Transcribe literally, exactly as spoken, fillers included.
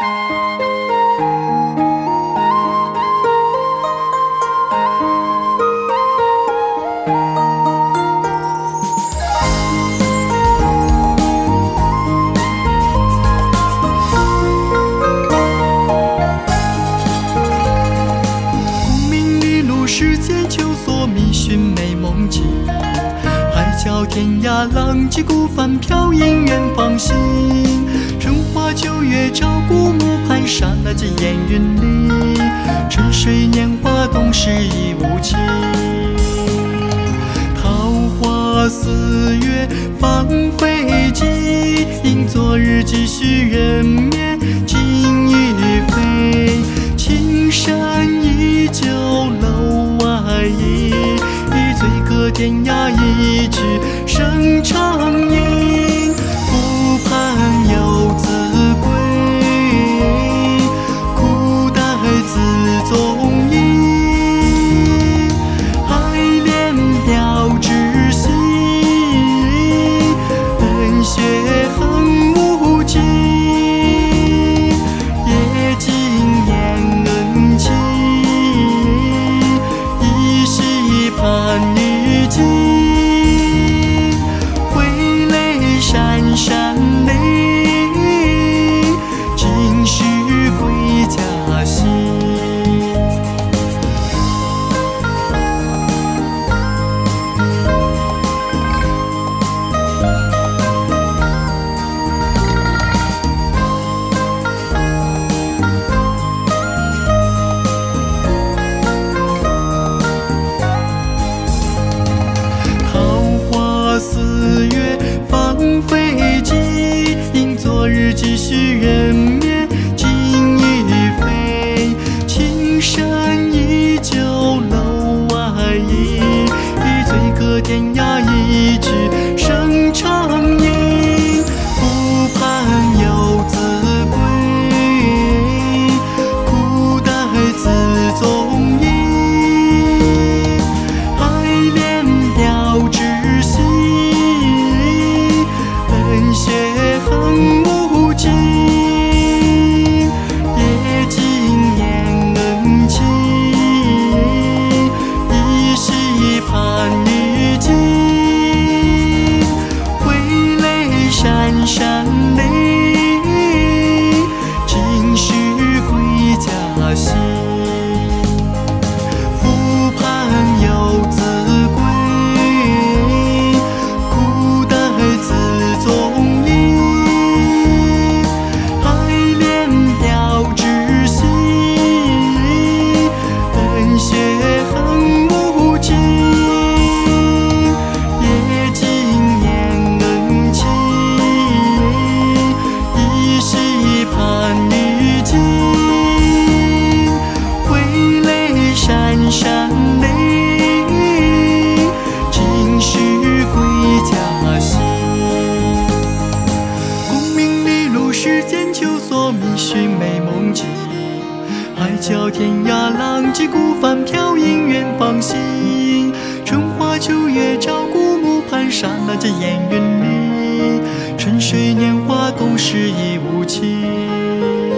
世间求索觅寻美梦境，海角天涯浪迹孤帆飘影远方行。春花秋月照古木盘刹那间烟云里，春水年华冬时已无情。桃花四月芳菲尽，因昨日几许人面今已非。青山依旧楼外音，一醉歌天涯一曲声长吟。复盼游子归，苦待自踪影。爱恋了知心，恩雪恨无尽。夜静烟恩情，依稀盼雨尽。挥泪潸潸泪，尽是归家心。四月芳菲尽，因昨日几许人面今已非。青山依旧楼外音，一醉歌天涯一曲声长吟。复盼游子归，苦待自踪影。爱恋了知心，恩雪恨无尽。夜静烟恩情，依稀盼雨尽。挥泪潸潸泪，尽是归家心。复盼游子归，苦待自踪影。爱恋了知心，恩雪恨无尽。夜静烟恩情，依稀盼雨尽。挥泪潸潸泪，尽是归家心。功名利禄世间求索觅寻美梦境，海角天涯浪迹孤帆飘影远方行。春花秋月照古木盘刹那间烟云里，春水年华冬时已无情。